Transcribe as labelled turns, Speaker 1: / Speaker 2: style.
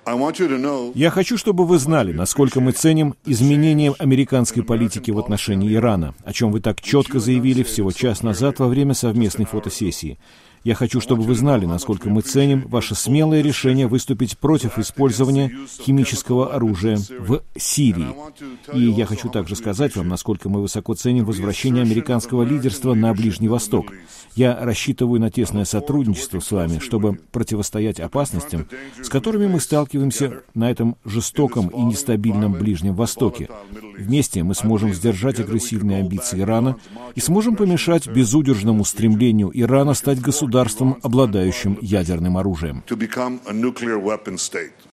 Speaker 1: Я хочу, чтобы вы знали, насколько мы ценим изменения американской политики в отношении Ирана, о чем вы так четко заявили всего час назад во время совместной фотосессии. Я хочу, чтобы вы знали, насколько мы ценим ваше смелое решение выступить против использования химического оружия в Сирии. И я хочу также сказать вам, насколько мы высоко ценим возвращение американского лидерства на Ближний Восток. Я рассчитываю на тесное сотрудничество с вами, чтобы противостоять опасностям, с которыми мы сталкиваемся на этом жестоком и нестабильном Ближнем Востоке. Вместе мы сможем сдержать агрессивные амбиции Ирана и сможем помешать безудержному стремлению Ирана стать государством, обладающим ядерным оружием.